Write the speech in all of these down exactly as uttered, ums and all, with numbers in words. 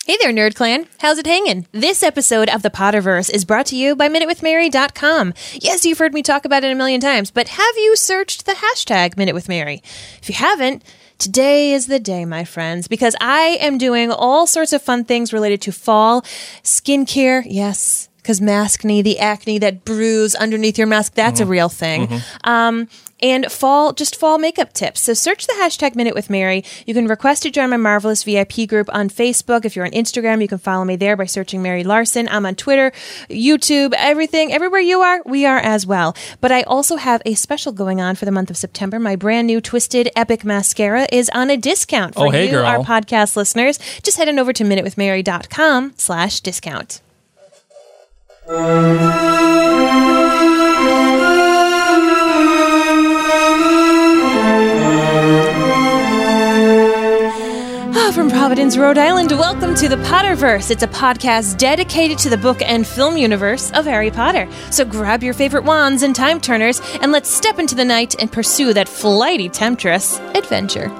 Hey there, Nerd Clan. How's it hanging? This episode of the Potterverse is brought to you by Minute With Mary dot com. Yes, you've heard me talk about it a million times, but have you searched the hashtag Minute With Mary? If you haven't, today is the day, my friends, because I am doing all sorts of fun things related to fall, skincare, yes, because maskne, the acne, that bruise underneath your mask, that's mm-hmm. a real thing. Mm-hmm. Um, and fall, just fall makeup tips. So search the hashtag Minute With Mary. You can request to join my Marvelous V I P group on Facebook. If you're on Instagram, you can follow me there by searching Mary Larson. I'm on Twitter, YouTube, everything. Everywhere you are, we are as well. But I also have a special going on for the month of September. My brand new Twisted Epic Mascara is on a discount for oh, hey, you, girl. our podcast listeners. Just head on over to Minute With Mary dot com slash discount. From Providence, Rhode Island, welcome to the Potterverse. It's a podcast dedicated to the book and film universe of Harry Potter. So grab your favorite wands and time turners, and let's step into the night and pursue that flighty temptress adventure.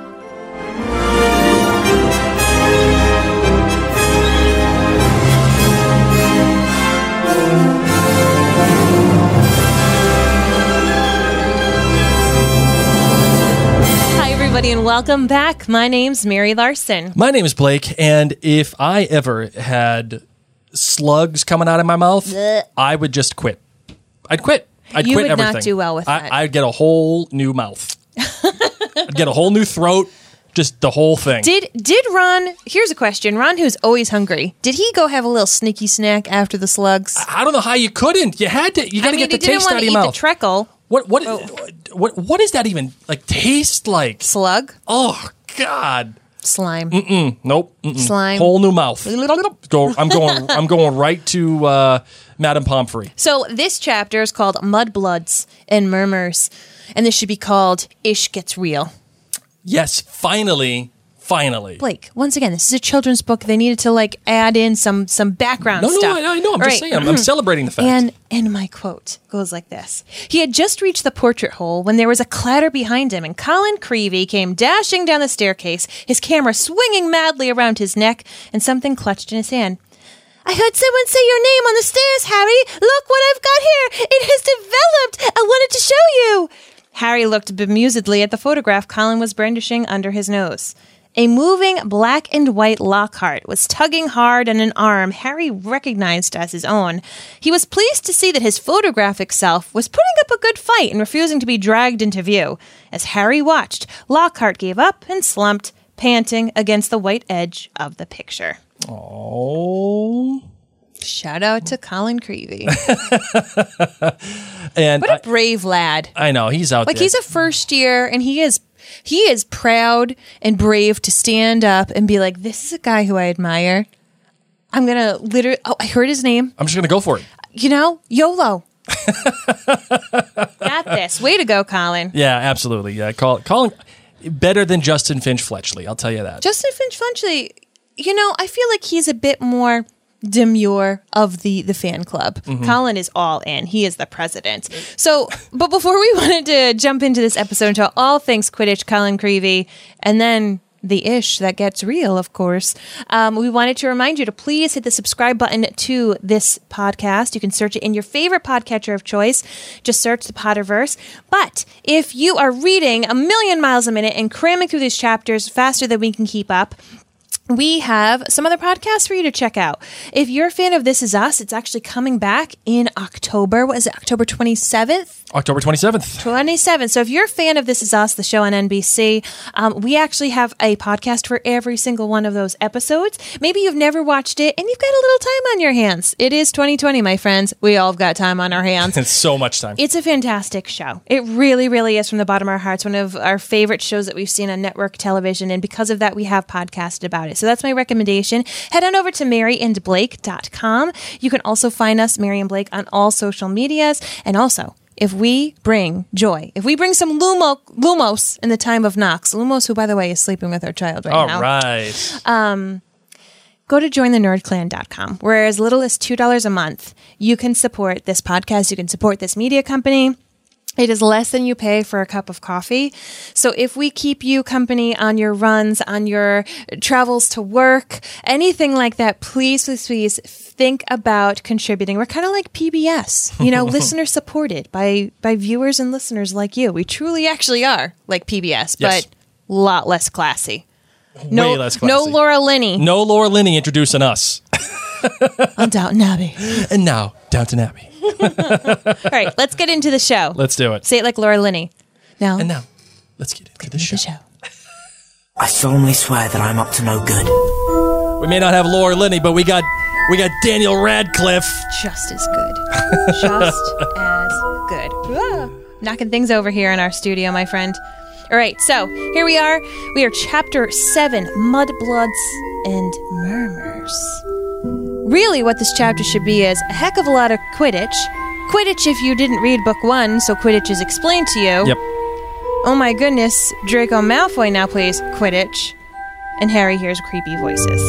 And welcome back. My name's Mary Larson. My name is Blake, and if I ever had slugs coming out of my mouth, Blech. I would just quit. I'd quit. I'd you quit would everything. not do well with I, that. I'd get a whole new mouth. I'd get a whole new throat, just the whole thing. Did did Ron, here's a question, Ron, who's always hungry, did he go have a little sneaky snack after the slugs? I, I don't know how you couldn't. You had to. You got to get the taste out of your mouth. He didn't want to eat the treacle. What what oh. what what does that even like taste like? Slug? Oh God. Slime. Mm-mm. Nope. Mm-mm. Slime. Whole new mouth. Go. I'm going. I'm going right to uh, Madame Pomfrey. So this chapter is called Mudbloods and Murmurs, and this should be called Ish Gets Real. Yes, finally. Finally. Blake, once again, this is a children's book. They needed to like add in some some background no, stuff. No, no, I know. I'm All just right. saying. I'm, I'm celebrating the fact. And and my quote goes like this. He had just reached the portrait hole when there was a clatter behind him, and Colin Creevey came dashing down the staircase, his camera swinging madly around his neck, and something clutched in his hand. I heard someone say your name on the stairs, Harry. Look what I've got here. It has developed. I wanted to show you. Harry looked bemusedly at the photograph Colin was brandishing under his nose. A moving black and white Lockhart was tugging hard on an arm Harry recognized as his own. He was pleased to see that his photographic self was putting up a good fight and refusing to be dragged into view. As Harry watched, Lockhart gave up and slumped, panting against the white edge of the picture. Oh. Shout out to Colin Creevey. And what a brave lad. I know, he's out like, there. Like, he's a first year, and he is he is proud and brave to stand up and be like, this is a guy who I admire. I'm going to literally, oh, I heard his name. I'm just going to go for it. You know, YOLO. Got this. Way to go, Colin. Yeah, absolutely. Yeah, Colin, Colin better than Justin Finch Fletchley, I'll tell you that. Justin Finch Fletchley, you know, I feel like he's a bit more demure of the the fan club. Mm-hmm. Colin is all in. He is the president. So, but before we wanted to jump into this episode and tell all things Quidditch, Colin Creevey, and then the ish that gets real, of course, um, we wanted to remind you to please hit the subscribe button to this podcast. You can search it in your favorite podcatcher of choice. Just search the Potterverse. But if you are reading a million miles a minute and cramming through these chapters faster than we can keep up, we have some other podcasts for you to check out. If you're a fan of This Is Us, it's actually coming back in October. What is it, October twenty-seventh? October twenty-seventh. twenty-seventh. So if you're a fan of This Is Us, the show on N B C, um, we actually have a podcast for every single one of those episodes. Maybe you've never watched it and you've got a little time on your hands. It is twenty twenty, my friends. We all have got time on our hands. It's so much time. It's a fantastic show. It really, really is, from the bottom of our hearts, one of our favorite shows that we've seen on network television. And because of that, we have podcasted about it. So that's my recommendation. Head on over to Mary and Blake dot com. You can also find us, Mary and Blake, on all social medias. And also, if we bring joy, if we bring some Lumo, Lumos in the time of Knox, Lumos, who, by the way, is sleeping with our child right all now. All right. Um, go to join the nerd clan dot com, where as little as two dollars a month, you can support this podcast, you can support this media company, It is less than you pay for a cup of coffee. So if we keep you company on your runs, on your travels to work, anything like that, please, please, please think about contributing. We're kind of like P B S, you know, listener supported by, by viewers and listeners like you. We truly actually are like P B S, Yes. but a lot less classy. No, Way less classy. no Laura Linney No Laura Linney introducing us. on Downton Abbey. And now, Downton Abbey. All right, let's get into the show. Let's do it. Say it like Laura Linney. Now, And now, let's get into the the show. show. I solemnly swear that I'm up to no good. We may not have Laura Linney, but we got we got Daniel Radcliffe. Just as good. Just as good. Ah, knocking things over here in our studio, my friend. All right, so here we are. We are chapter seven, Mudbloods and Murmurs. Really, what this chapter should be is a heck of a lot of Quidditch. Quidditch if you didn't read book one, so Quidditch is explained to you. Yep. Oh my goodness, Draco Malfoy now plays Quidditch. And Harry hears creepy voices.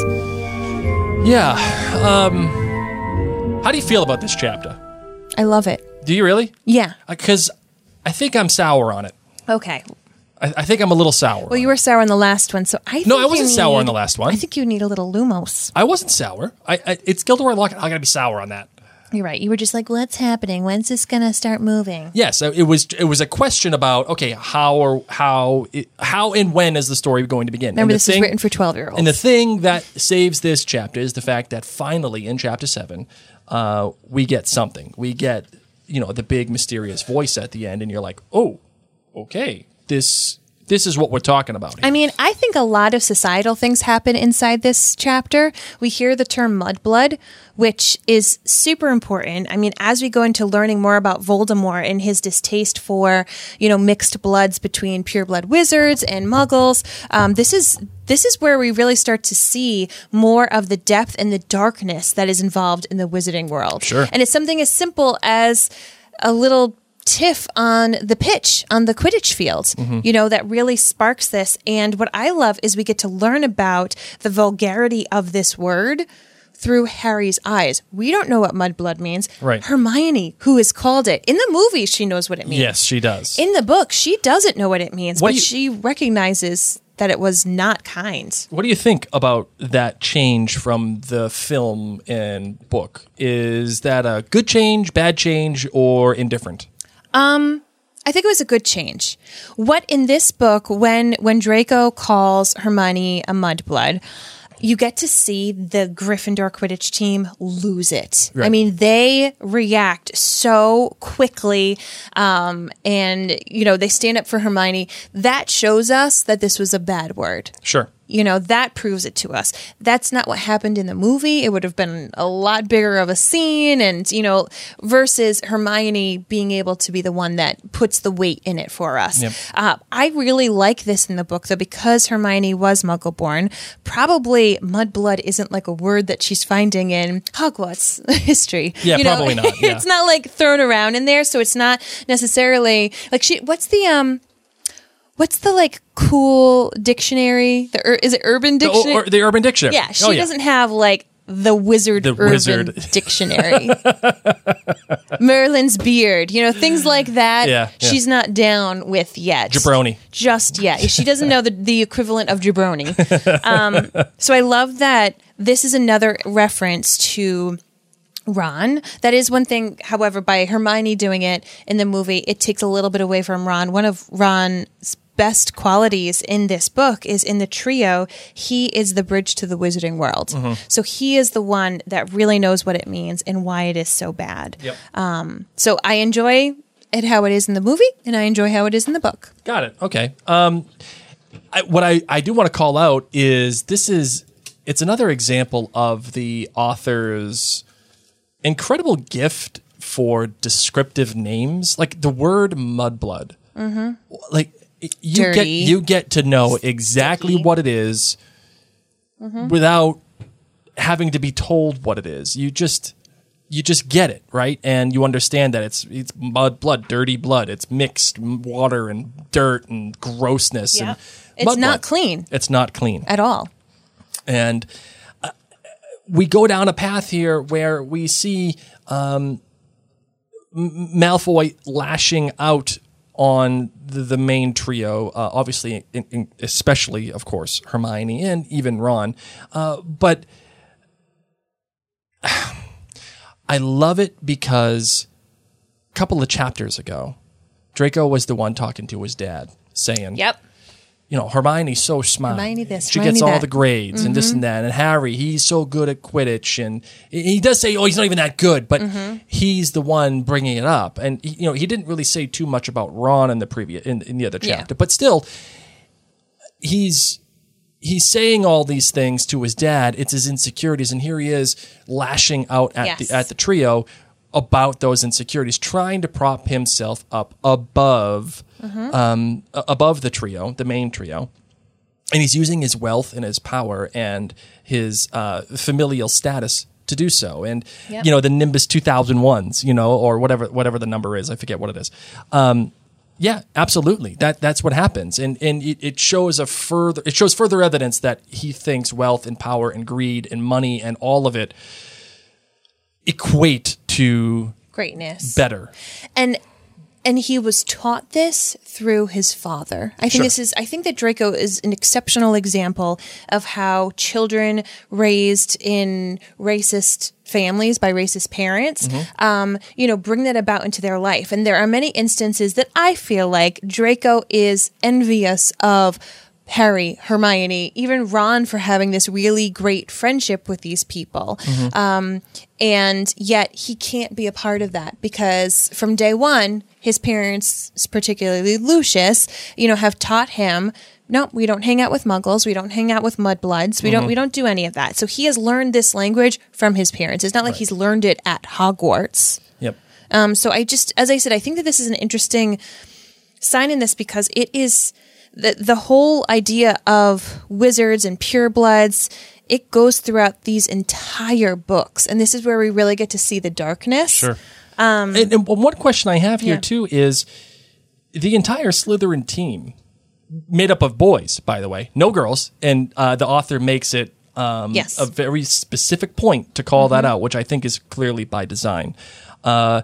Yeah. Um, how do you feel about this chapter? I love it. Do you really? Yeah. Because I think I'm sour on it. Okay. I, I think I'm a little sour. Well, you were sour on the last one, so I think No, I you wasn't need- sour on the last one. I think you need a little Lumos. I wasn't sour. I, I it's Gilderoy Lockhart. I gotta be sour on that. You're right. You were just like, what's happening? When's this going to start moving? Yes, it was. It was a question about okay, how or how it, how and when is the story going to begin? Remember, And the this is thing- written for twelve-year-olds. And the thing that saves this chapter is the fact that finally in chapter seven, uh, we get something. We get you know the big mysterious voice at the end, and you're like, oh, okay, this this is what we're talking about here. I mean, I think a lot of societal things happen inside this chapter. We hear the term mudblood, which is super important. I mean, as we go into learning more about Voldemort and his distaste for, you know, mixed bloods between pureblood wizards and muggles, um, this is this is where we really start to see more of the depth and the darkness that is involved in the wizarding world. Sure. And it's something as simple as a little tiff on the pitch on the Quidditch field, Mm-hmm. you know, that really sparks this. And what I love is we get to learn about the vulgarity of this word through Harry's eyes. We don't know what mudblood means. Right. Hermione, who has called it in the movie, she knows what it means. yes, she does. In the book, she doesn't know what it means, What but do you- she recognizes that it was not kind. What do you think about that change from the film and book? Is that a good change, bad change, or indifferent? I think it was a good change. What in this book, when when Draco calls Hermione a mudblood, you get to see the Gryffindor Quidditch team lose it. Right. I mean, they react so quickly, um, and you know they stand up for Hermione. That shows us that this was a bad word. Sure. You know, that proves it to us. That's not what happened in the movie. It would have been a lot bigger of a scene and, you know, versus Hermione being able to be the one that puts the weight in it for us. Yep. Uh, I really like this in the book, though, because Hermione was Muggle-born. Probably mudblood isn't like a word that she's finding in Hogwarts history. Yeah, you know? probably not, yeah. It's not like thrown around in there, so it's not necessarily like she. What's the um? What's the like cool dictionary? The ur- is it Urban The, Dictionary? or, the Urban Dictionary. yeah, she Oh, doesn't have like the Wizard The Urban Wizard. Dictionary. Merlin's beard, you know, things like that. Yeah, yeah. She's not down with yet. Jabroni. Just yet. She doesn't know the, the equivalent of jabroni. Um, so I love that this is another reference to Ron. That is one thing, however, by Hermione doing it in the movie, it takes a little bit away from Ron. One of Ron's best qualities in this book is in the trio, he is the bridge to the wizarding world. Mm-hmm. So he is the one that really knows what it means and why it is so bad. Yep. Um, so I enjoy it how it is in the movie, and I enjoy how it is in the book. Got it. Okay. Um, I, what I, I do want to call out is this is it's another example of the author's incredible gift for descriptive names, like the word mudblood. Mm-hmm. Like you Dirty. get you get to know exactly Sticky. what it is without having to be told what it is. You just you just get it, right? And you understand that it's it's mud blood, dirty blood. It's mixed water and dirt and grossness. Yeah. And It's mud not blood. clean It's not clean. at all. And uh, we go down a path here where we see um, Malfoy lashing out on the, the main trio, uh, obviously, in, in, especially, of course, Hermione and even Ron. Uh, but I love it because a couple of chapters ago, Draco was the one talking to his dad, saying, Yep. you know, Hermione's so smart. Hermione this, she Hermione gets all that. the grades mm-hmm. and this and that. And Harry, he's so good at Quidditch. And he does say, oh, he's not even that good, but mm-hmm. he's the one bringing it up. And, you know, he didn't really say too much about Ron in the previous, in, in the other chapter. Yeah. But still, he's he's saying all these things to his dad. It's his insecurities. And here he is lashing out at, yes. the, at the trio about those insecurities, trying to prop himself up above mm-hmm. um, above the trio, the main trio. And he's using his wealth and his power and his uh, familial status to do so. And, yep. you know, the Nimbus two thousand ones, you know, or whatever whatever the number is. I forget what it is. Um, yeah, absolutely. That That's what happens. And and it, it shows a further it shows further evidence that he thinks wealth and power and greed and money and all of it equate to greatness, better. And and he was taught this through his father. I think Sure. this is I think that Draco is an exceptional example of how children raised in racist families by racist parents, mm-hmm. um, you know, bring that about into their life. And there are many instances that I feel like Draco is envious of Harry, Hermione, even Ron for having this really great friendship with these people. Mm-hmm. Um, and yet he can't be a part of that because from day one, his parents, particularly Lucius, you know, have taught him, no, we don't hang out with muggles. We don't hang out with mudbloods. We mm-hmm. don't, we don't do any of that. So he has learned this language from his parents. It's not like right. he's learned it at Hogwarts. Yep. Um, so I just, as I said, I think that this is an interesting sign in this because it is, The the whole idea of wizards and purebloods, it goes throughout these entire books. And this is where we really get to see the darkness. Sure. Um, and, and one question I have here, yeah. too, is the entire Slytherin team, made up of boys, by the way, no girls, and uh, the author makes it um, yes. a very specific point to call mm-hmm. that out, which I think is clearly by design. Uh,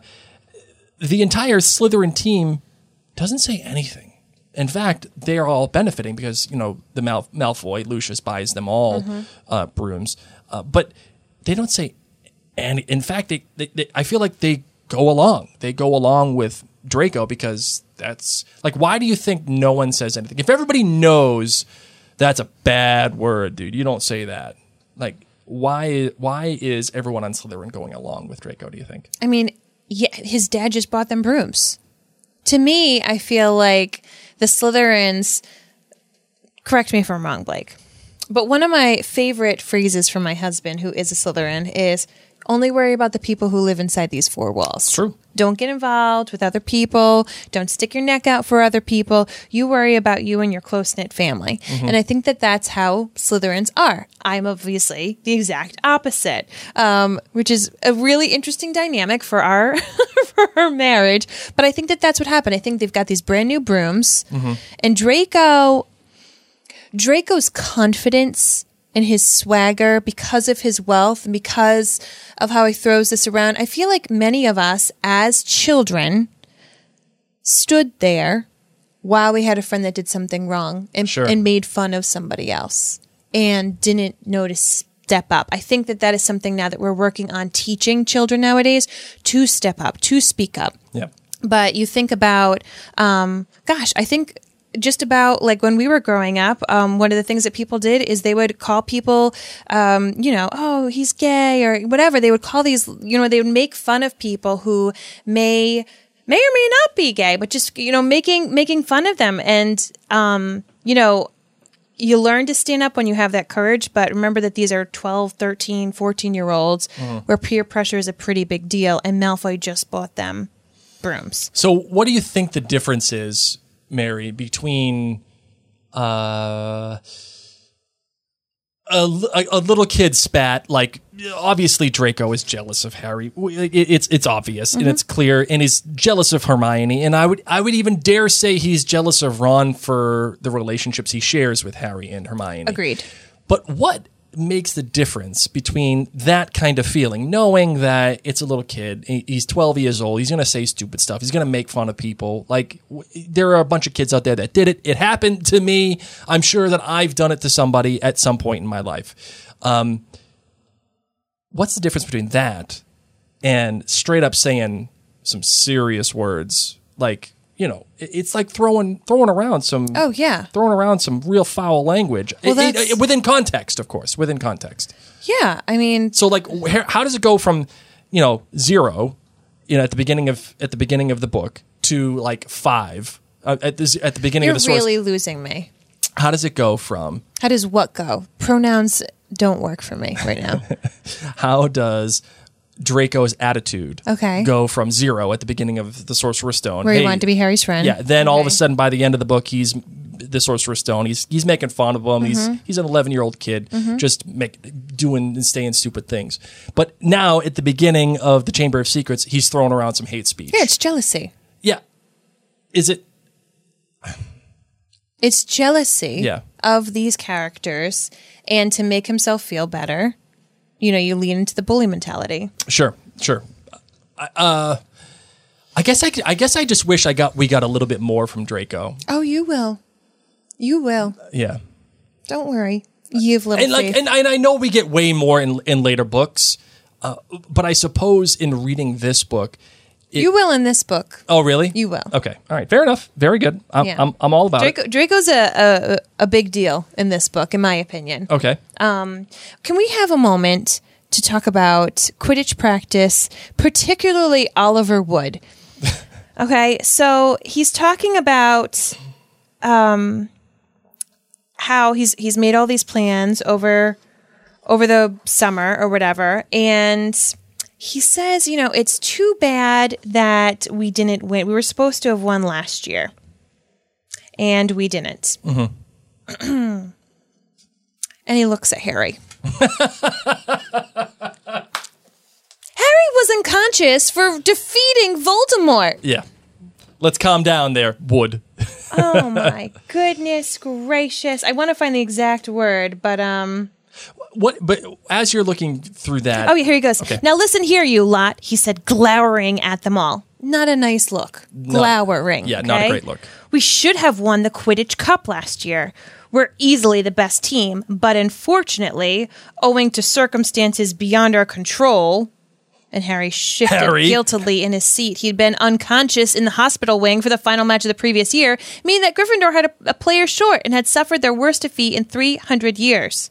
the entire Slytherin team doesn't say anything. In fact, they are all benefiting because, you know, the Mal- Malfoy, Lucius buys them all mm-hmm. uh, brooms. Uh, but they don't say any. In fact, they, they, they, I feel like they go along. They go along with Draco because that's, like, why do you think no one says anything? If everybody knows that's a bad word, dude, you don't say that. Like, why, why is everyone on Slytherin going along with Draco, do you think? I mean, yeah, his dad just bought them brooms. To me, I feel like the Slytherins, correct me if I'm wrong, Blake, but one of my favorite phrases from my husband, who is a Slytherin, is only worry about the people who live inside these four walls. True. Don't get involved with other people. Don't stick your neck out for other people. You worry about you and your close-knit family. Mm-hmm. And I think that that's how Slytherins are. I'm obviously the exact opposite, um, which is a really interesting dynamic for our for our marriage. But I think that that's what happened. I think they've got these brand new brooms. Mm-hmm. And Draco, Draco's confidence and his swagger, because of his wealth and because of how he throws this around, I feel like many of us as children stood there while we had a friend that did something wrong and, sure. and made fun of somebody else and didn't know to step up. I think that that is something now that we're working on teaching children nowadays to step up, to speak up. Yeah. But you think about, um, gosh, I think just about like when we were growing up, um, one of the things that people did is they would call people, um, you know, oh, he's gay or whatever. They would call these, you know, they would make fun of people who may, may or may not be gay, but just, you know, making, making fun of them. And, um, you know, you learn to stand up when you have that courage, but remember that these are twelve, thirteen, fourteen year olds mm. where peer pressure is a pretty big deal. And Malfoy just bought them brooms. So what do you think the difference is, Mary, between uh, a, a little kid spat, like obviously Draco is jealous of Harry. It's it's obvious mm-hmm. and it's clear, and he's jealous of Hermione, and I would I would even dare say he's jealous of Ron for the relationships he shares with Harry and Hermione. Agreed. But what makes the difference between that kind of feeling, knowing that it's a little kid, he- he's twelve years old, he's going to say stupid stuff, he's going to make fun of people. Like, w- there are a bunch of kids out there that did it. It happened to me. I'm sure that I've done it to somebody at some point in my life. Um, what's the difference between that and straight up saying some serious words? Like, you know, it- it's like throwing throwing around some Oh, yeah. throwing around some real foul language. Well, It- it- that's- it- within context, of course, within context. Yeah, I mean, So, like, where, how does it go from, you know, zero, you know, at the beginning of at the beginning of the book to like five uh, at this at the beginning you're of the source? really losing me. How does it go from? How does what go? Pronouns don't work for me right now. How does Draco's attitude Okay. go from zero at the beginning of the Sorcerer's Stone? Where he Hey, wanted to be Harry's friend. Yeah. Then all of a Okay. sudden, by the end of the book, he's the Sorcerer's Stone. He's he's making fun of him. Mm-hmm. He's he's an eleven year old kid just make doing and saying stupid things. But now at the beginning of the Chamber of Secrets, he's throwing around some hate speech. Yeah, it's jealousy. Yeah. Is it? It's jealousy Yeah. of these characters, and to make himself feel better, you know, you lean into the bully mentality. Sure. Sure. Uh, I guess I, I guess I just wish I got we got a little bit more from Draco. Oh, you will. You will. Yeah. Don't worry. You've little And like, faith. and, and I know we get way more in in later books, uh, but I suppose in reading this book, it- you will in this book. oh really? You will. Okay, all right, fair enough. Very good. I'm Yeah. I'm, I'm all about Draco, it. Draco's a, a a big deal in this book, in my opinion. Okay, Can we have a moment to talk about Quidditch practice, particularly Oliver Wood? Okay, so he's talking about um, how he's he's made all these plans over over the summer or whatever, and he says, you know, it's too bad that we didn't win. We were supposed to have won last year, and we didn't. And he looks at Harry. Harry was unconscious for defeating Voldemort. yeah. Let's calm down there, Wood. Oh my goodness gracious. I want to find the exact word, but um What? But as you're looking through that, oh yeah, here he goes. Okay. Now listen here, you lot, he said, glowering at them all. Not a nice look. Glowering. yeah, not a okay? great look. We should have won the Quidditch Cup last year. We're easily the best team, but unfortunately, owing to circumstances beyond our control, and Harry shifted Harry? guiltily in his seat. He'd been unconscious in the hospital wing for the final match of the previous year, meaning that Gryffindor had a, a player short and had suffered their worst defeat in three hundred years.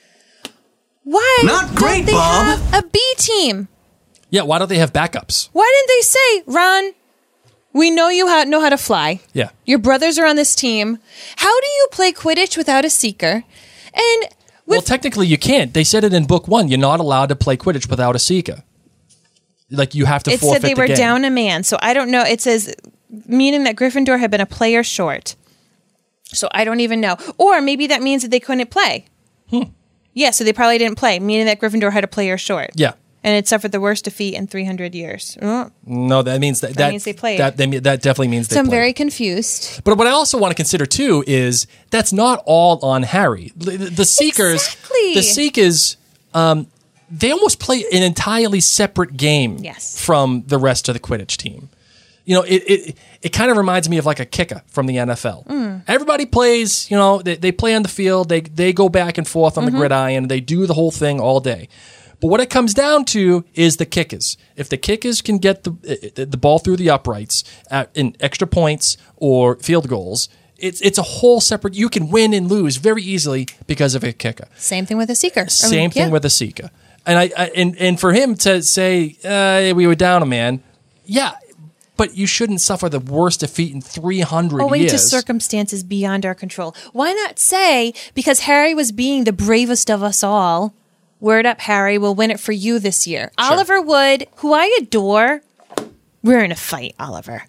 Why Not don't great, they Bob. have a B team? yeah. Why don't they have backups? Why didn't they say, Ron, we know you how, know how to fly. Yeah. Your brothers are on this team. How do you play Quidditch without a seeker? And with Well, technically, you can't. They said it in book one. You're not allowed to play Quidditch without a Seeker. Like, you have to it forfeit said they the were game. down a man. So I don't know. It says, meaning that Gryffindor had been a player short. So I don't even know. Or maybe that means that they couldn't play. Yeah, so they probably didn't play, meaning that Gryffindor had a player short. Yeah. And it suffered the worst defeat in three hundred years. Oh, No, that means that that, means they played. That, they, that definitely means they so I'm played. very confused. But what I also want to consider too is that's not all on Harry. The, the Seekers, Exactly. the Seekers, um, they almost play an entirely separate game Yes. from the rest of the Quidditch team. You know, it it, it kind of reminds me of like a kicker from the N F L. Mm. Everybody plays, you know, they, they play on the field, they they go back and forth on Mm-hmm. the gridiron, they do the whole thing all day. But what it comes down to is the kickers. If the kickers can get the the ball through the uprights at, in extra points or field goals, it's it's a whole separate. You can win and lose very easily because of a kicker. Same thing with a seeker. Same Um, thing yeah. with a seeker. And I, I and and for him to say uh, we were down a man, yeah, but you shouldn't suffer the worst defeat in three hundred Owing years. to circumstances beyond our control. Why not say, because Harry was being the bravest of us all, word up, Harry, we'll win it for you this year. Oliver Wood, who I adore, we're in a fight, Oliver.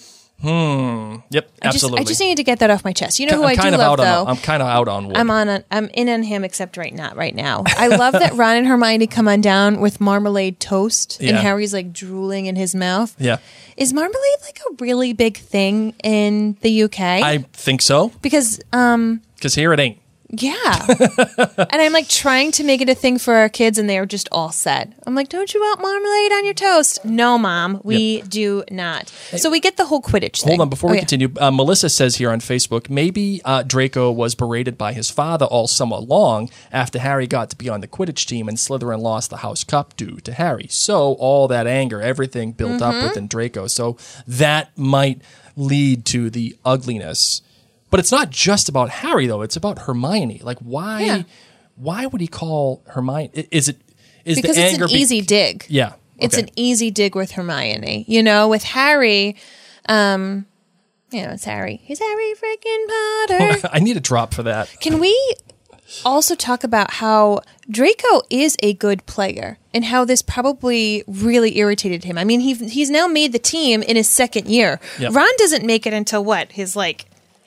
Yep, I just, absolutely. I just needed to get that off my chest. You know who I'm I do kind of love, out though? on. I'm kind of out on Wood. I'm on. A, I'm in on him, except right not right now. I love that Ron and Hermione come on down with marmalade toast, and Yeah. Harry's like drooling in his mouth. yeah, Is marmalade like a really big thing in the U K? I think so because um, because here it ain't. Yeah. And I'm like trying to make it a thing for our kids, and they are just all set. I'm like, don't you want marmalade on your toast? No, Mom, we yep. do not. So we get the whole Quidditch thing. Hold on, before oh, we yeah. continue, uh, Melissa says here on Facebook, maybe uh, Draco was berated by his father all summer long after Harry got to be on the Quidditch team and Slytherin lost the House Cup due to Harry. So all that anger, everything built mm-hmm. up within Draco. So that might lead to the ugliness. But it's not just about Harry, though. It's about Hermione. Like, why? Yeah. Why would he call Hermione? Is it is because the it's anger an easy be- dig? Yeah, okay. It's an easy dig with Hermione. You know, with Harry, um, you know, it's Harry. He's Harry freaking Potter. I need a drop for that. Can we also talk about how Draco is a good player and how this probably really irritated him? I mean, he he's now made the team in his second year. Yep. Ron doesn't make it until what? His like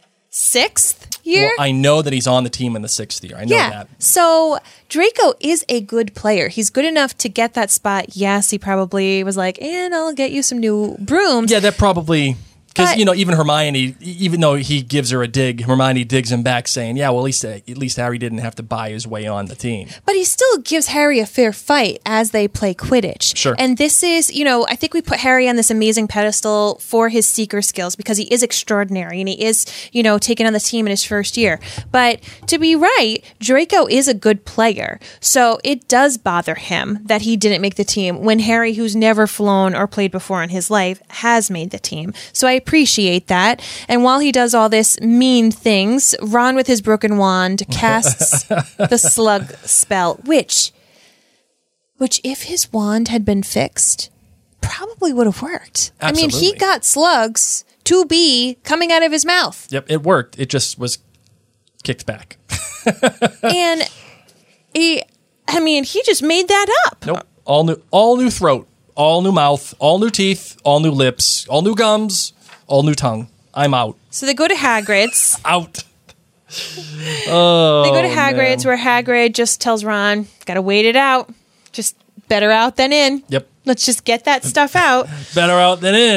sixth year? Well, I know that he's on the team in the sixth year. I know yeah. that. So Draco is a good player. He's good enough to get that spot. Yes, he probably was like, and I'll get you some new brooms. Yeah, that probably... Because, But- you know, even Hermione, even though he gives her a dig, Hermione digs him back saying, yeah, well, at least at least Harry didn't have to buy his way on the team. But he still gives Harry a fair fight as they play Quidditch. Sure. And this is, you know, I think we put Harry on this amazing pedestal for his seeker skills because he is extraordinary and he is, you know, taken on the team in his first year. But to be right, Draco is a good player. So it does bother him that he didn't make the team when Harry, who's never flown or played before in his life, has made the team. So I appreciate that. And while he does all this mean things, Ron with his broken wand casts the slug spell, which, which if his wand had been fixed, probably would have worked. Absolutely. I mean, he got slugs to be coming out of his mouth. Yep, it worked. It just was kicked back. And he, I mean, he just made that up. Nope. All new, all new throat, all new mouth, all new teeth, all new lips, all new gums, all new tongue. I'm out. So they go to Hagrid's. Out. Oh, They go to Hagrid's man. where Hagrid just tells Ron, gotta wait it out. Just better out than in. Yep. Let's just get that stuff out. Better out than in,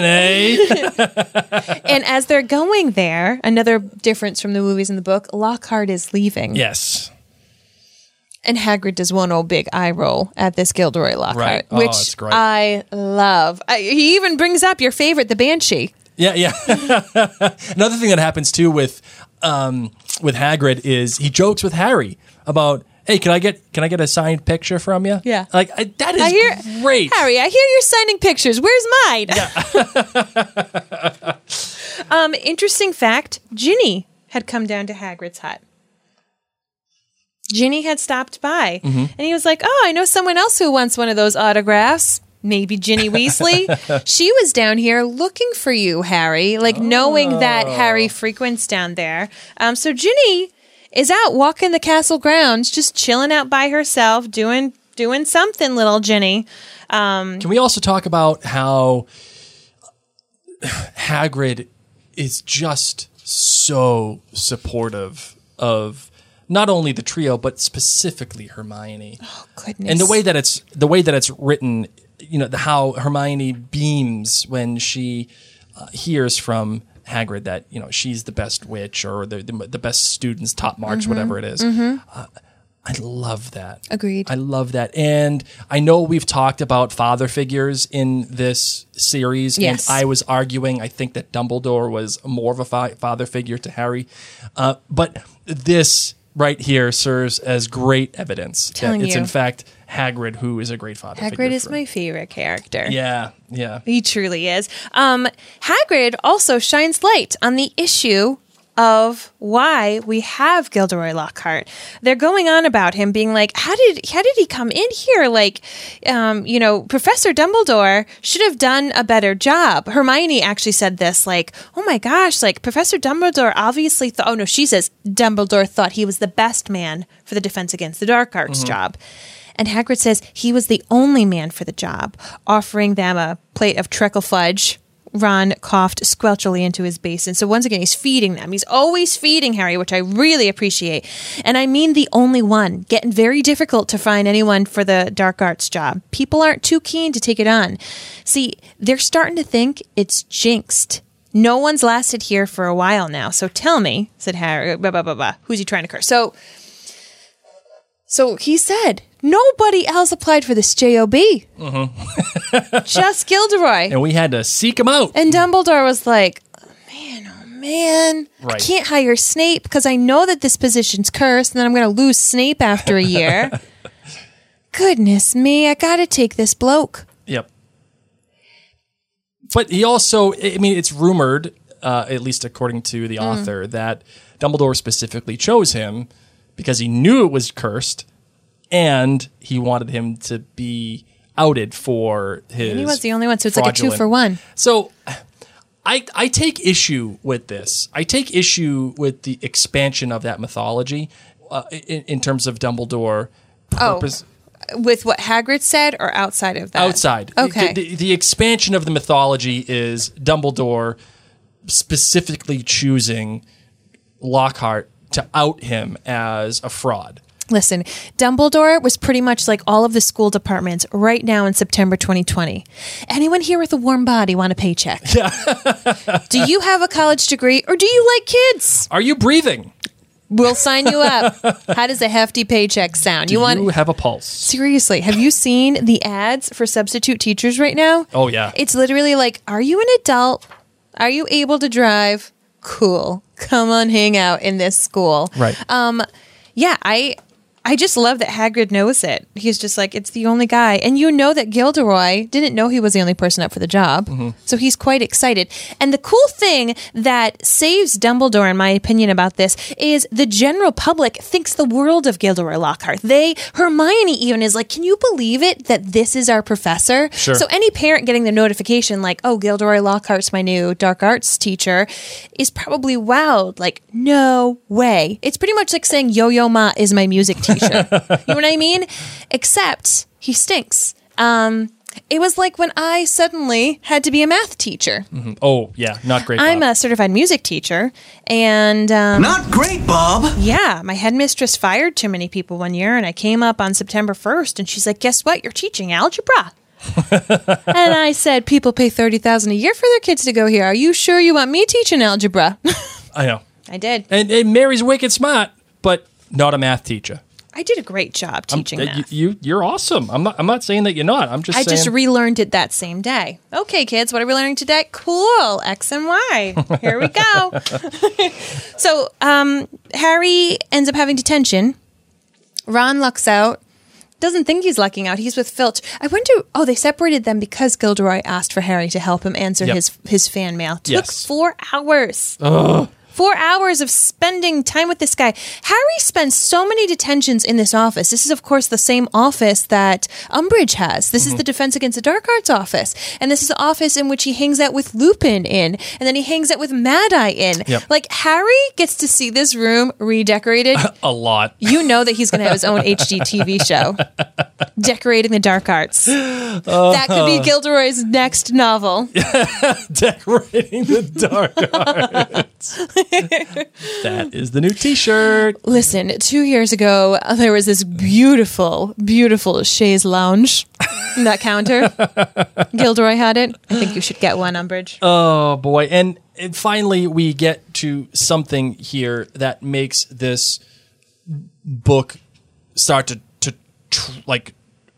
eh? And as they're going there, another difference from the movies and the book, Lockhart is leaving. Yes. And Hagrid does one old big eye roll at this Gilderoy Lockhart, Right. Oh, which that's great. I love. I, he even brings up your favorite, the Banshee. Yeah, yeah. Another thing that happens too with um, with Hagrid is he jokes with Harry about, "Hey, can I get can I get a signed picture from you?" Yeah. like I, that is I hear, great. Harry, I hear you're signing pictures. Where's mine? Yeah. um, interesting fact: Ginny had come down to Hagrid's hut. Ginny had stopped by, Mm-hmm. and he was like, "Oh, I know someone else who wants one of those autographs. Maybe Ginny Weasley. She was down here looking for you, Harry, like knowing that Harry frequents down there. Um, so Ginny is out walking the castle grounds, just chilling out by herself, doing doing something, little Ginny. Um, Can we also talk about how Hagrid is just so supportive of not only the trio but specifically Hermione, oh, goodness. and the way that it's the way that it's written. You know, the, how Hermione beams when she uh, hears from Hagrid that, you know, she's the best witch or the the, the best students, top marks, Mm-hmm. whatever it is. Mm-hmm. Uh, I love that. Agreed. I love that. And I know we've talked about father figures in this series. Yes. And I was arguing, I think that Dumbledore was more of a fa- father figure to Harry. Uh, but this right here serves as great evidence Telling that it's you. in fact Hagrid who is a great father figure. Hagrid is for- my favorite character. Yeah, yeah. He truly is. Um, Hagrid also shines light on the issue of why we have Gilderoy Lockhart. They're going on about him being like, how did how did he come in here? Like, um, you know, Professor Dumbledore should have done a better job. Hermione actually said this, like, oh my gosh, like Professor Dumbledore obviously thought, oh no, she says Dumbledore thought he was the best man for the Defense Against the Dark Arts Mm-hmm. job. And Hagrid says he was the only man for the job, offering them a plate of treacle fudge. Ron coughed squelchily into his basin. So once again, he's feeding them. He's always feeding Harry, which I really appreciate. And I mean the only one. Getting very difficult to find anyone for the dark arts job. People aren't too keen to take it on. See, they're starting to think it's jinxed No one's lasted here for a while now. So tell me, said Harry, blah, blah, blah, blah. Who's he trying to curse? So, so he said, nobody else applied for this job. Mm-hmm. Just Gilderoy. And we had to seek him out. And Dumbledore was like, oh, man, oh, man. Right. I can't hire Snape because I know that this position's cursed and then I'm going to lose Snape after a year. Goodness me, I got to take this bloke. Yep. But he also, I mean, it's rumored, uh, at least according to the Mm. author, that Dumbledore specifically chose him because he knew it was cursed and he wanted him to be outed for his And he was the only one, so it's like a two fraudulent- for one. So I, I take issue with this. I take issue with the expansion of that mythology uh, in, in terms of Dumbledore purpose. Oh. With what Hagrid said or outside of that? Outside. Okay. The, the, the expansion of the mythology is Dumbledore specifically choosing Lockhart to out him as a fraud. Listen, Dumbledore was pretty much like all of the school departments right now in September twenty twenty. Anyone here with a warm body want a paycheck? Yeah. Do you have a college degree or do you like kids? Are you breathing? We'll sign you up. How does a hefty paycheck sound? Do you, want have a pulse? Seriously, have you seen the ads for substitute teachers right now? Oh, yeah. It's literally like, are you an adult? Are you able to drive? Cool. Come on, hang out in this school. Right. Um, yeah, I I just love that Hagrid knows it. He's just like, it's the only guy. And you know that Gilderoy didn't know he was the only person up for the job. Mm-hmm. So he's quite excited. And the cool thing that saves Dumbledore, in my opinion, about this is the general public thinks the world of Gilderoy Lockhart. They, Hermione even is like, can you believe it that this is our professor? Sure. So any parent getting the notification like, oh, Gilderoy Lockhart's my new dark arts teacher is probably wowed. Like, no way. It's pretty much like saying Yo-Yo Ma is my music teacher. You know what I mean? Except he stinks. Um, it was like when I suddenly had to be a math teacher. Mm-hmm. Oh, yeah. Not great. I'm Bob. a certified music teacher. And um, Not great, Bob. yeah, my headmistress fired too many people one year. And I came up on September first and she's like, guess what? You're teaching algebra. And I said, people pay thirty thousand dollars a year for their kids to go here. Are you sure you want me teaching algebra? I know. I did. And, and Mary's wicked smart, but not a math teacher. I did a great job teaching Uh, math. You, you, you're awesome. I'm not, I'm not saying that you're not. I'm just I saying. just relearned it that same day. Okay, kids, what are we learning today? Cool, X and Y. Here we go. So um, Harry ends up having detention. Ron lucks out. Doesn't think he's lucking out. He's with Filch. I wonder. Oh, they separated them because Gilderoy asked for Harry to help him answer Yep. his his fan mail. Took Yes. four hours. Four hours of spending time with this guy. Harry spends so many detentions in this office. This is, of course, the same office that Umbridge has. This Mm-hmm. is the Defense Against the Dark Arts office. And this is the office in which he hangs out with Lupin in. And then he hangs out with Mad Eye in. Yep. Like, Harry gets to see this room redecorated. a lot. You know that he's going to have his own H D T V show. Decorating the Dark Arts. That could be Gilderoy's next novel. Decorating the dark arts. That is the new T-shirt. Listen, two years ago, uh, there was this beautiful, beautiful chaise lounge in that counter. Gilderoy had it. I think you should get one, Umbridge. Oh boy! And, and finally, we get to something here that makes this book start to to tr- like.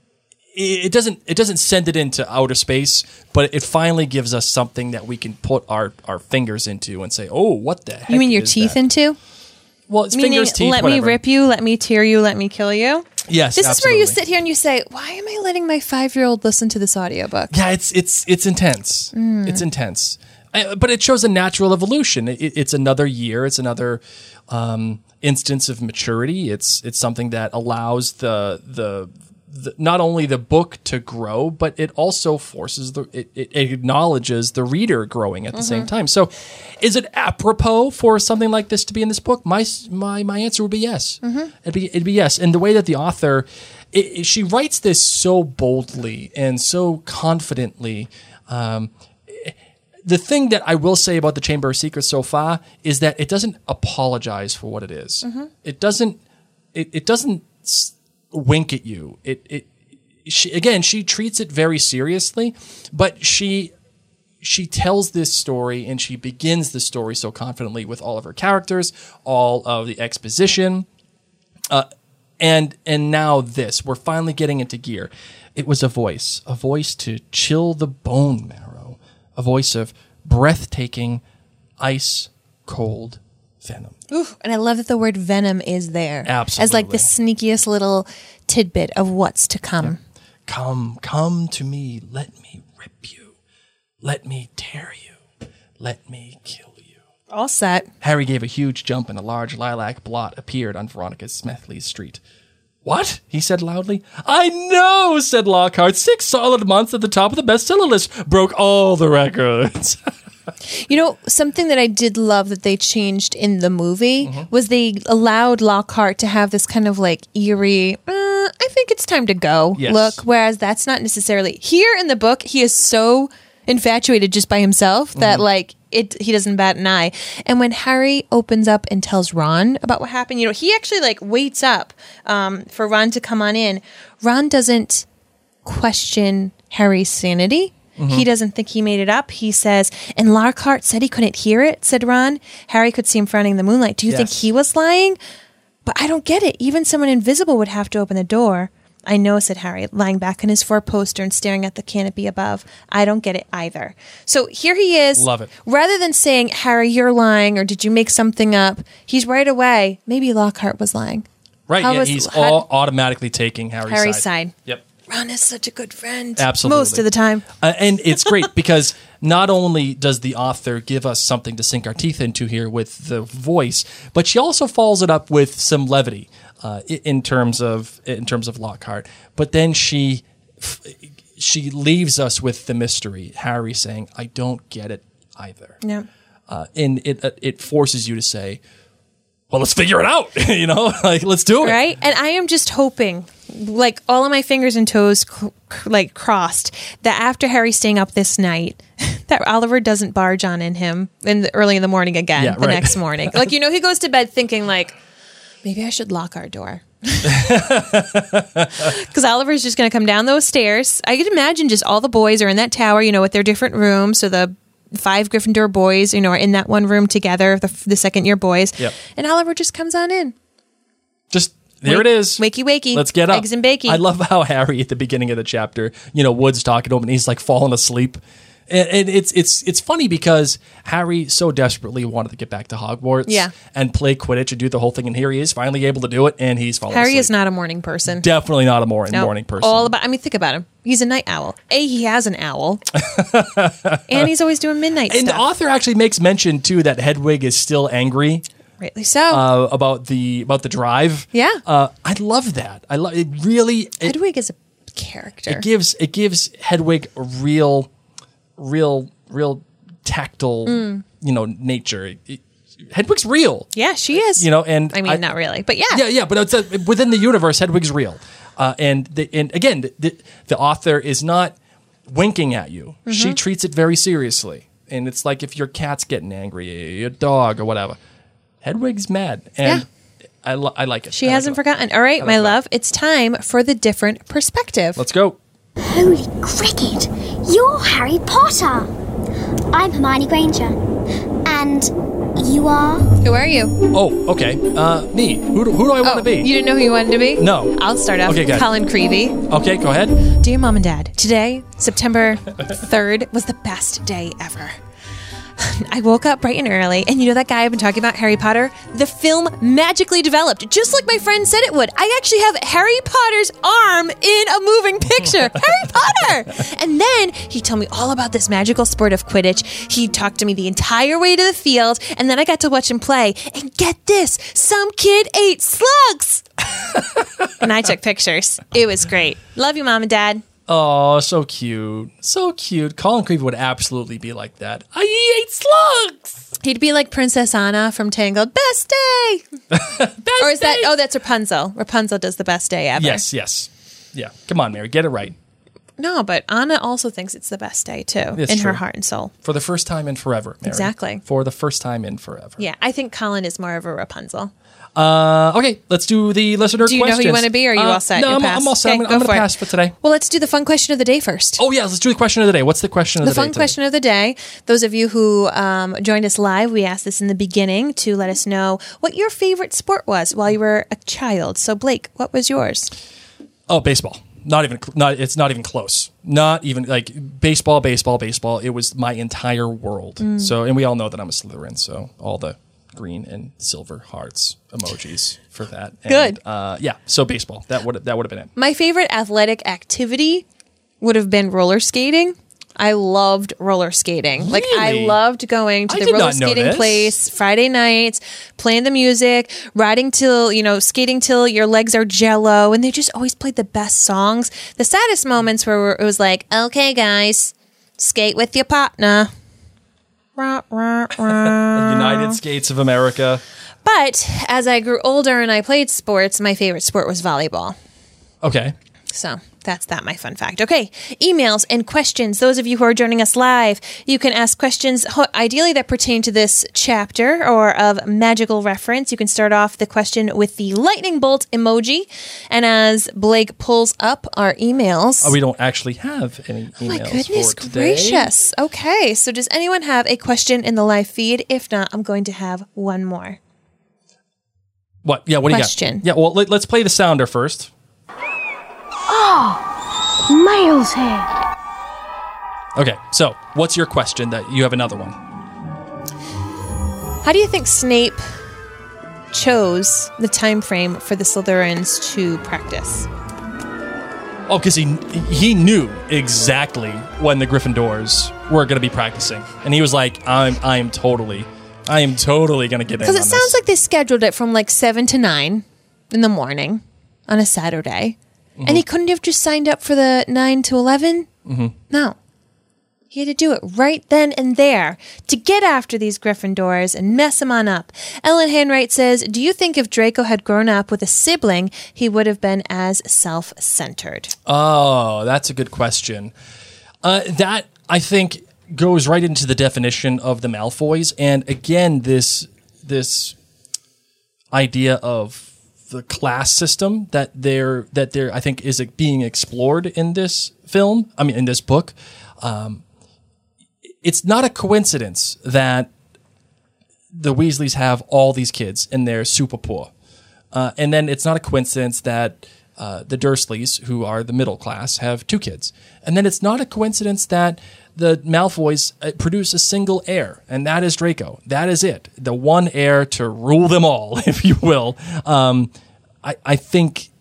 It doesn't. It doesn't send it into outer space, but it finally gives us something that we can put our, our fingers into and say, "Oh, what the heck?" You mean your is teeth that? into? Well, it's Meaning, fingers, teeth, let whatever. me rip you, let me tear you, let me kill you. Yes, This is where you absolutely. sit here and you say, "Why am I letting my five-year-old listen to this audiobook?" Yeah, it's it's it's intense. Mm. It's intense, I, but it shows a natural evolution. It, it's another year. It's another um, instance of maturity. It's it's something that allows the the. The, not only the book to grow, but it also forces the it, it acknowledges the reader growing at the Mm-hmm. same time. So, is it apropos for something like this to be in this book? My my my answer would be yes. Mm-hmm. It'd be it'd be yes. And the way that the author, it, it, she writes this so boldly and so confidently. Um, the thing that I will say about the Chamber of Secrets so far is that it doesn't apologize for what it is. Mm-hmm. It doesn't. It, it doesn't. S- wink at you. It it she, again, she treats it very seriously, but she she tells this story and she begins the story so confidently with all of her characters, all of the exposition. Uh, and and now this, we're finally getting into gear. It was a voice, a voice to chill the bone marrow, a voice of breathtaking, ice cold venom. Ooh, and I love that the word venom is there. Absolutely. As like the sneakiest little tidbit of what's to come. Yeah. Come, come to me, let me rip you, let me tear you, let me kill you. All set. Harry gave a huge jump and a large lilac blot appeared on Veronica Smethley's street. What? He said loudly. I know, said Lockhart. Six solid months at the top of the bestseller list. Broke all the records. You know, something that I did love that they changed in the movie mm-hmm. was they allowed Lockhart to have this kind of like eerie, uh, I think it's time to go yes. look, whereas that's not necessarily. Here in the book, he is so infatuated just by himself that mm-hmm. like it he doesn't bat an eye. And when Harry opens up and tells Ron about what happened, you know, he actually like waits up um, for Ron to come on in. Ron doesn't question Harry's sanity. Mm-hmm. He doesn't think he made it up. He says, and Lockhart said he couldn't hear it, said Ron. Harry could see him frowning in the moonlight. Do you yes. think he was lying? But I don't get it. Even someone invisible would have to open the door. I know, said Harry, lying back on his four-poster and staring at the canopy above. I don't get it either. So here he is. Love it. Rather than saying, Harry, you're lying, or did you make something up? He's right away. Maybe Lockhart was lying. Right. How yeah, was, he's how, all automatically taking Harry's, Harry's side. side. Yep. Ron is such a good friend. Absolutely. Most of the time. Uh, and it's great because not only does the author give us something to sink our teeth into here with the voice, but she also follows it up with some levity uh, in terms of in terms of Lockhart. But then she she leaves us with the mystery. Harry saying, "I don't get it either." Yeah. Uh, and it it forces you to say, well, let's figure it out, you know, like, let's do it. Right. And I am just hoping, like all of my fingers and toes, cr- cr- like crossed, that after Harry's staying up this night, that Oliver doesn't barge on in him in the, early in the morning again, yeah, the right. next morning. Like, you know, he goes to bed thinking like, maybe I should lock our door. Because Oliver's just going to come down those stairs. I could imagine just all the boys are in that tower, you know, with their different rooms. So the five Gryffindor boys, you know, are in that one room together, the, the second year boys. Yep. And Oliver just comes on in. Just, there Wake, it is. Wakey, wakey. Let's get up. Eggs and bacon. I love how Harry at the beginning of the chapter, you know, Wood's talking to him and he's like falling asleep. And, and it's it's it's funny because Harry so desperately wanted to get back to Hogwarts yeah. and play Quidditch and do the whole thing. And here he is finally able to do it and he's falling Harry asleep. is not a morning person. Definitely not a morning, nope. morning person. All about, I mean, think about him. He's a night owl. A, he has an owl. And he's always doing midnight and stuff. And the author actually makes mention, too, that Hedwig is still angry. Rightly so. Uh, about the about the drive. Yeah. Uh, I love that. I love it. Really, it, Hedwig is a character. It gives it gives Hedwig a real, real, real tactile, mm. you know, nature. It, it, Hedwig's real. Yeah, she is. You know, and I mean, I, not really, but yeah, yeah, yeah. But it's a, within the universe, Hedwig's real. Uh, and the, and again, the, the, the author is not winking at you. Mm-hmm. She treats it very seriously, and it's like if your cat's getting angry, your dog or whatever. Hedwig's mad, and yeah. I, lo- I like it. She I hasn't like forgotten. All right, like my that. love, it's time for the different perspective. Let's go. Holy cricket! You're Harry Potter! I'm Hermione Granger. And you are? Who are you? Oh, okay. Uh, me. Who do, who do I want oh, to be? You didn't know who you wanted to be? No. I'll start off. Okay, go ahead. Colin Creevy. Okay, go ahead. Dear Mom and Dad, today, September third, was the best day ever. I woke up bright and early, and you know that guy I've been talking about, Harry Potter? The film magically developed, just like my friend said it would. I actually have Harry Potter's arm in a moving picture. Harry Potter! And then he told me all about this magical sport of Quidditch. He talked to me the entire way to the field, and then I got to watch him play. And get this, some kid ate slugs! And I took pictures. It was great. Love you, Mom and Dad. Oh, so cute. So cute. Colin Creevy would absolutely be like that. I ate slugs. He'd be like Princess Anna from Tangled. Best day. Best or is day. that, oh, that's Rapunzel. Rapunzel does the best day ever. Yes, yes. Yeah. Come on, Mary. Get it right. No, but Anna also thinks it's the best day, too, It's in true. her heart and soul. For the first time in forever, Mary. Exactly. For the first time in forever. Yeah, I think Colin is more of a Rapunzel. Uh, okay, let's do the listener Do you know questions. who you want to be, or are you Uh, all set? No, You'll I'm, pass? I'm all set. Okay, I'm, go I'm going for to it. pass for today. Well, let's do the fun question of the day first. Oh, yeah, let's do the question of the day. What's the question of The the, day fun today? question of the day. Those of you who um, joined us live, we asked this in the beginning to let us know what your favorite sport was while you were a child. So, Blake, what was yours? Oh, baseball. Not even, cl- not, it's not even close. Not even, like, baseball, baseball, baseball. It was my entire world. Mm. So, and we all know that I'm a Slytherin, so all the green and silver hearts emojis for that. And, Good. Uh, yeah, so baseball. That would that would have been it. My favorite athletic activity would have been roller skating. I loved roller skating. Like, I Really? loved going to I the did roller not know skating this. place Friday nights, playing the music, riding till, you know, skating till your legs are jello. And they just always played the best songs. The saddest moments were it was like, okay, guys, skate with your partner. Rah, rah, rah. United States of America. But as I grew older and I played sports, my favorite sport was volleyball. Okay. So that's that, my fun fact. Okay, emails and questions. Those of you who are joining us live, you can ask questions ho- ideally that pertain to this chapter or of magical reference. You can start off the question with the lightning bolt emoji. And as Blake pulls up our emails. Oh, we don't actually have any emails Oh my goodness for today. gracious. Okay, so does anyone have a question in the live feed? If not, I'm going to have one more. What? Yeah, what Question. do you got? Yeah, well, let, let's play the sounder first. Miles here. Okay, so what's your question that you have another one? How do you think Snape chose the time frame for the Slytherins to practice? Oh, because he he knew exactly when the Gryffindors were going to be practicing, and he was like, "I'm I am totally, I am totally going to get in." Because it on sounds this. like they scheduled it from like seven to nine in the morning on a Saturday. Mm-hmm. And he couldn't have just signed up for the nine to eleven? Mm-hmm. No. He had to do it right then and there to get after these Gryffindors and mess them on up. Ellen Handwright says, do you think if Draco had grown up with a sibling, he would have been as self-centered? Oh, that's a good question. Uh, that, I think, goes right into the definition of the Malfoys. And again, this this idea of the class system that they're that they're I think is being explored in this film. I mean, in this book, um, it's not a coincidence that the Weasleys have all these kids and they're super poor, uh, and then it's not a coincidence that uh, the Dursleys, who are the middle class, have two kids, and then it's not a coincidence that the Malfoys uh, produce a single heir, and that is Draco. That is it. The one heir to rule them all, if you will. Um, I, I think...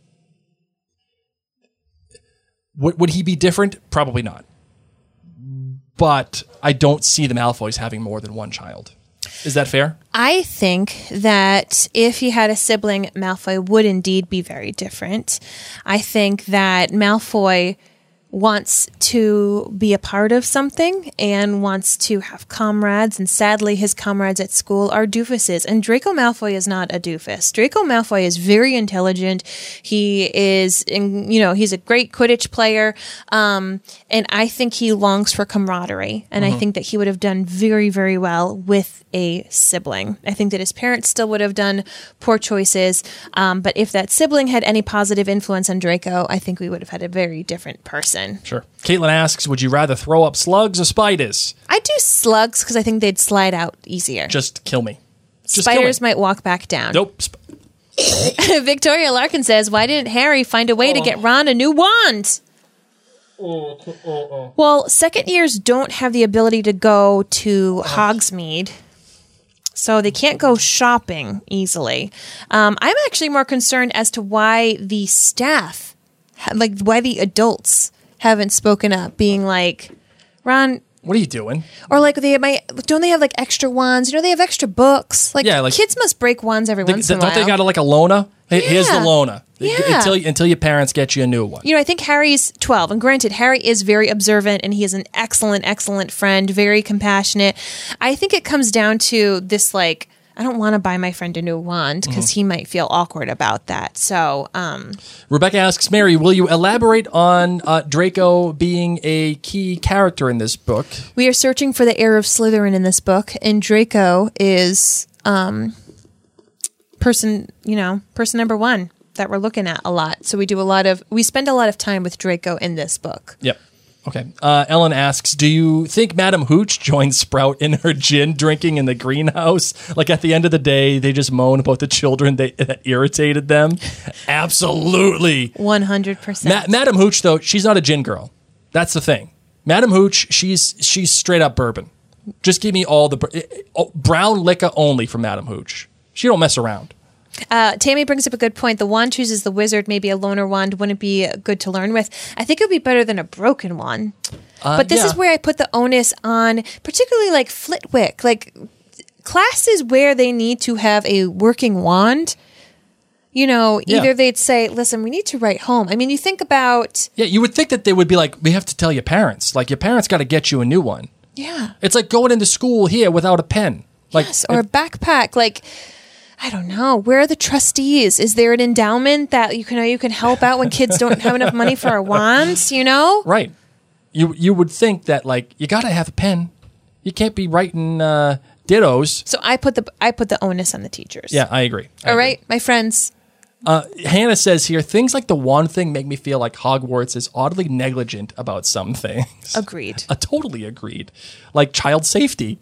Would, would he be different? Probably not. But I don't see the Malfoys having more than one child. Is that fair? I think that if he had a sibling, Malfoy would indeed be very different. I think that Malfoy wants to be a part of something and wants to have comrades, and sadly his comrades at school are doofuses, and Draco Malfoy is not a doofus. Draco Malfoy is very intelligent. He is, in, you know, he's a great Quidditch player, um, and I think he longs for camaraderie, and I think that he would have done very, very well with a sibling. I think that his parents still would have done poor choices, um, but if that sibling had any positive influence on Draco, I think we would have had a very different person. Sure. Caitlin asks, would you rather throw up slugs or spiders? I do slugs because I think they'd slide out easier. Just kill me. Just Spiders kill me. might walk back down. Nope. Sp- Victoria Larkin says, why didn't Harry find a way to get Ron a new wand? Well, second years don't have the ability to go to Hogsmeade, so they can't go shopping easily. Um, I'm actually more concerned as to why the staff, like why the adults haven't spoken up, being like, Ron, what are you doing? or like they might, don't they have like extra wands? You know, they have extra books. Like, Yeah, like- kids must break wands every They- once in a don't while. they got a, like a Lona? Hey, Here's the Yeah. Lona. Yeah. Until, until your parents get you a new one. You know, I think Harry's twelve. And granted, Harry is very observant and he is an excellent, excellent friend, very compassionate. I think it comes down to this, like, I don't want to buy my friend a new wand because Mhm. he might feel awkward about that. So, um, Rebecca asks, Mary, will you elaborate on uh, Draco being a key character in this book? we are searching for the heir of Slytherin in this book, and Draco is um, person, you know, person number one that we're looking at a lot. So we do a lot of, we spend a lot of time with Draco in this book. Yep. Okay. Uh, Ellen asks, do you think Madam Hooch joined Sprout in her gin drinking in the greenhouse? Like at the end of the day, they just moan about the children that, that irritated them? Absolutely. one hundred percent. Ma- Madam Hooch, though, she's not a gin girl. That's the thing. Madam Hooch, she's she's straight up bourbon. Just give me all the bur- oh, brown liquor only from Madam Hooch. She don't mess around. Uh, Tammy brings up a good point. The wand chooses the wizard. Maybe a loner wand wouldn't be good to learn with. I think it would be better than a broken one. Uh, but this yeah. is where I put the onus on, particularly like Flitwick. Like classes where they need to have a working wand. You know, Yeah. either they'd say, "Listen, we need to write home." I mean, you think about Yeah, you would think that they would be like, we have to tell your parents. Like, your parents got to get you a new one. yeah, It's like going into school here without a pen. Like, yes, or a backpack. Like I don't know. Where are the trustees? Is there an endowment that you can you can help out when kids don't have enough money for a wands? You know, right. You you would think that, like, you got to have a pen. You can't be writing uh, dittos. So I put the I put the onus on the teachers. Yeah, I agree. I All agree. right, my friends. Uh, Hannah says here, things like the wand thing make me feel like Hogwarts is oddly negligent about some things. Agreed. Uh, totally agreed. Like child safety.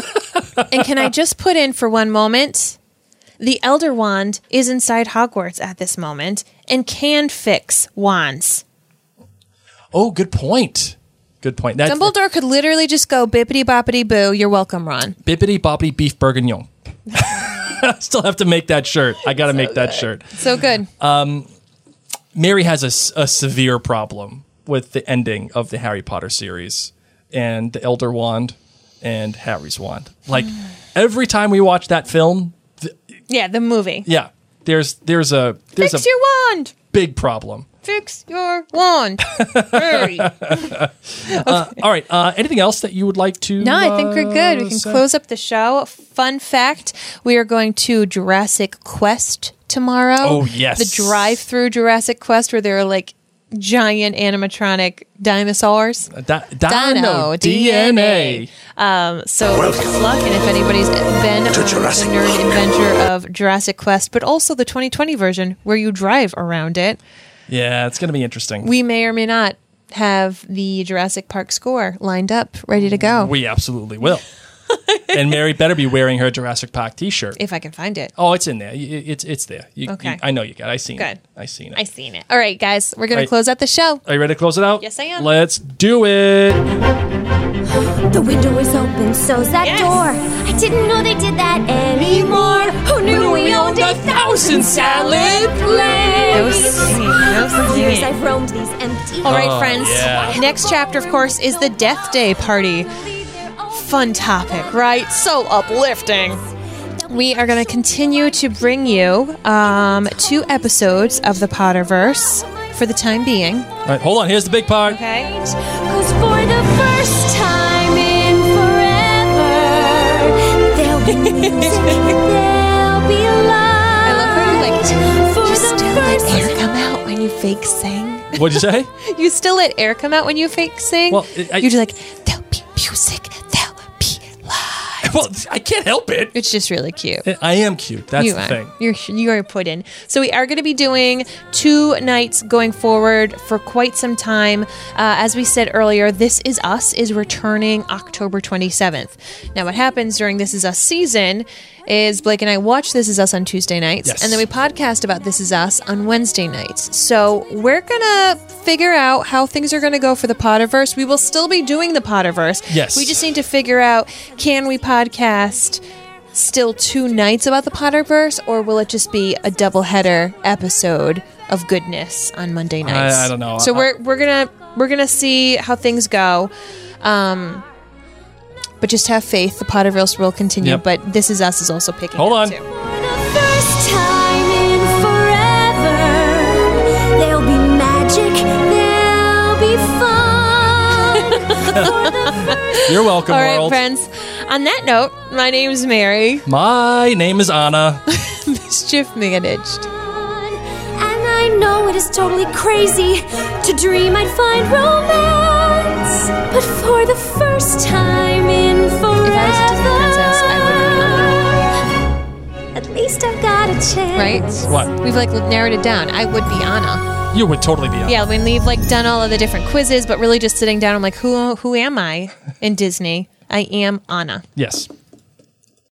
And can I just put in for one moment? The Elder Wand is inside Hogwarts at this moment and can fix wands. Oh, good point. Good point. That's Dumbledore could literally just go bippity boppity boo. You're welcome, Ron. bippity boppity beef bourguignon. I still have to make that shirt. I got to make that shirt. So good. Um, Mary has a, s- a severe problem with the ending of the Harry Potter series and the Elder Wand and Harry's wand. Like every time we watch that film, th- Yeah, the movie. yeah, there's there's a there's Fix a your wand. big problem. Fix your wand. Hurry. Uh, all right. Uh, anything else that you would like to? No, I think we're good. We uh, can say? close up the show. Fun fact, we are going to Jurassic Quest tomorrow. Oh, yes. The drive-through Jurassic Quest where there are like giant animatronic dinosaurs. Da- Dino, Dino, D N A. Um, so wish us luck, and if anybody's been on the Jurassic nerd Park. adventure of Jurassic Quest, but also the twenty twenty version where you drive around it, Yeah, it's going to be interesting. we may or may not have the Jurassic Park score lined up, ready to go. We absolutely will. And Mary better be wearing her Jurassic Park T-shirt. If I can find it. Oh, it's in there. Y- It's it's there. You, Okay. you- I know you got. it. I seen Good. it. I seen it. I seen it. All right, guys, we're going Right. to close out the show. Are you ready to close it out? Yes, I am. Let's do it. The window is open, so's that Yes. door. I didn't know they did that anymore. Who knew we owned a thousand salad plates? For years I've roamed these empty. All right, Oh, friends. yeah. Next chapter, of course, is the Death Day party. Fun topic, right? So uplifting. We are going to continue to bring you um, two episodes of the Potterverse for the time being. All right, hold on. Here's the big part. Okay. Cause for the first time in forever, there'll be music, there'll be love. I love how you like For you the still let first air come out when you fake sing. What'd you say? You still let air come out when you fake sing. Well, I- You're just like there'll be music, there'll be live. Well, I can't help it. It's just really cute. I am cute. That's you the are. thing. You're you are put in. So we are going to be doing two nights going forward for quite some time. Uh, as we said earlier, This Is Us is returning October twenty-seventh. Now, what happens during This Is Us season is Blake and I watch This Is Us on Tuesday nights, Yes. and then we podcast about This Is Us on Wednesday nights. So we're gonna figure out how things are gonna go for the Potterverse. We will still be doing the Potterverse. Yes. We just need to figure out, can we podcast still two nights about the Potterverse, or will it just be a doubleheader episode of goodness on Monday nights? I don't know. So I- we're we're gonna we're gonna see how things go, um, but just have faith. The Potterverse will continue, Yep. but This Is Us is also picking Hold up on. too. For the first time in forever, there'll be magic, there'll be fun. For the first You're welcome, All right, world. friends. On that note, my name's Mary. My name is Anna. Mischief managed. And I know it is totally crazy to dream I'd find romance, but for the first time in forever, If I was a Disney princess, I at least I've got a chance. would. Right? What? We've like narrowed it down. I would be Anna. You would totally be Anna. Yeah, when we've like done all of the different quizzes, but really just sitting down, I'm like, who who am I in Disney? I am Anna. Yes.